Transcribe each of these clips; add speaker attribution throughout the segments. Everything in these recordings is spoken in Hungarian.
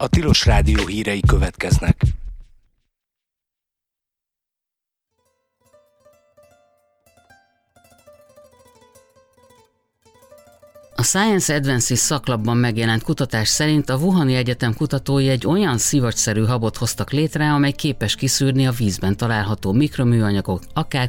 Speaker 1: A Tilos Rádió hírei következnek.
Speaker 2: A Science Advances szaklapban megjelent kutatás szerint a Wuhani Egyetem kutatói egy olyan szivacsszerű habot hoztak létre, amely képes kiszűrni a vízben található mikroműanyagok akár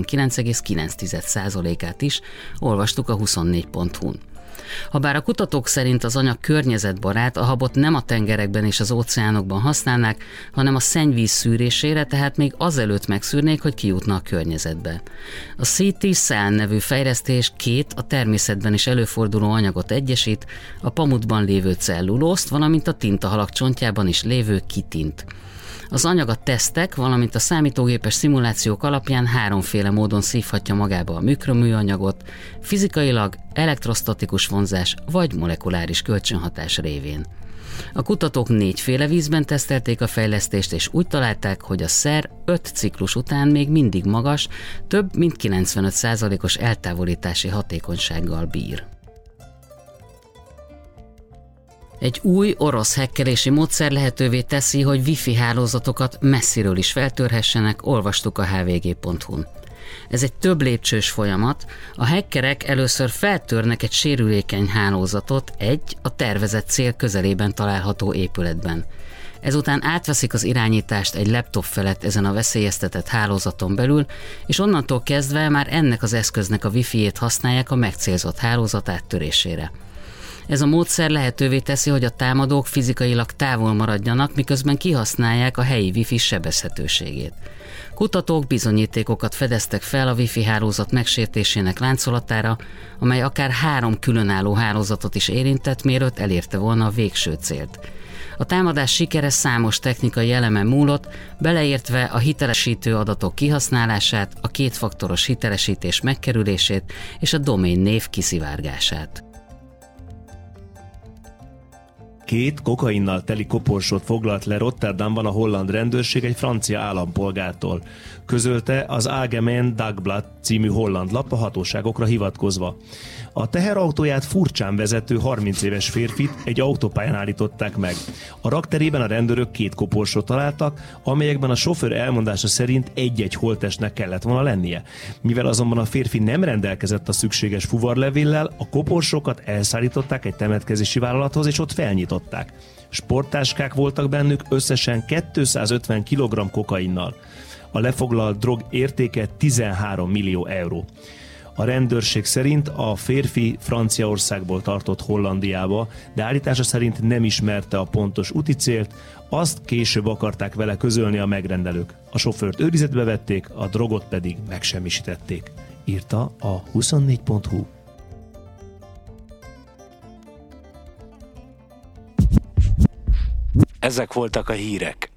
Speaker 2: 99,9%-át is, olvastuk a 24.hu-n. Habár a kutatók szerint az anyag környezetbarát, a habot nem a tengerekben és az óceánokban használnák, hanem a szennyvíz szűrésére, tehát még azelőtt megszűrnék, hogy kijutna a környezetbe. A CT-SAN nevű fejlesztés két a természetben is előforduló anyagot egyesít, a pamutban lévő cellulózt, valamint a tintahalak csontjában is lévő kitint. Az anyag a tesztek, valamint a számítógépes szimulációk alapján háromféle módon szívhatja magába a mikroműanyagot, fizikailag, elektrostatikus vonzás vagy molekuláris kölcsönhatás révén. A kutatók 4 féle vízben tesztelték a fejlesztést, és úgy találták, hogy a szer 5 ciklus után még mindig magas, több mint 95%-os eltávolítási hatékonysággal bír. Egy új orosz hekkelési módszer lehetővé teszi, hogy wifi hálózatokat messziről is feltörhessenek, olvastuk a hvg.hu-n. Ez egy több lépcsős folyamat. A hackerek először feltörnek egy sérülékeny hálózatot a tervezett cél közelében található épületben. Ezután átveszik az irányítást egy laptop felett ezen a veszélyeztetett hálózaton belül, és onnantól kezdve már ennek az eszköznek a wifi-jét használják a megcélzott hálózat áttörésére. Ez a módszer lehetővé teszi, hogy a támadók fizikailag távol maradjanak, miközben kihasználják a helyi wifi sebezhetőségét. Kutatók bizonyítékokat fedeztek fel a wifi hálózat megsértésének láncolatára, amely akár 3 különálló hálózatot is érintett, mielőtt elérte volna a végső célt. A támadás sikere számos technikai elemen múlott, beleértve a hitelesítő adatok kihasználását, a kétfaktoros hitelesítés megkerülését és a domain név kiszivárgását.
Speaker 3: 2 kokainnal teli koporsót foglalt le Rotterdamban a holland rendőrség egy francia állampolgártól, közölte az Algemeen Dagblad című holland lap a hatóságokra hivatkozva. A teherautóját furcsán vezető 30 éves férfit egy autópályán állították meg. A rakterében a rendőrök 2 koporsót találtak, amelyekben a sofőr elmondása szerint egy-egy holttestnek kellett volna lennie. Mivel azonban a férfi nem rendelkezett a szükséges fuvarlevéllel, a koporsókat elszállították egy temetkezési vállalathoz, és ott felnyitották. Sporttáskák voltak bennük összesen 250 kg kokainnal. A lefoglalt drog értéke 13 millió euró. A rendőrség szerint a férfi Franciaországból tartott Hollandiába, de állítása szerint nem ismerte a pontos úti célt, azt később akarták vele közölni a megrendelők. A sofőrt őrizetbe vették, a drogot pedig megsemmisítették, írta a 24.hu.
Speaker 1: Ezek voltak a hírek.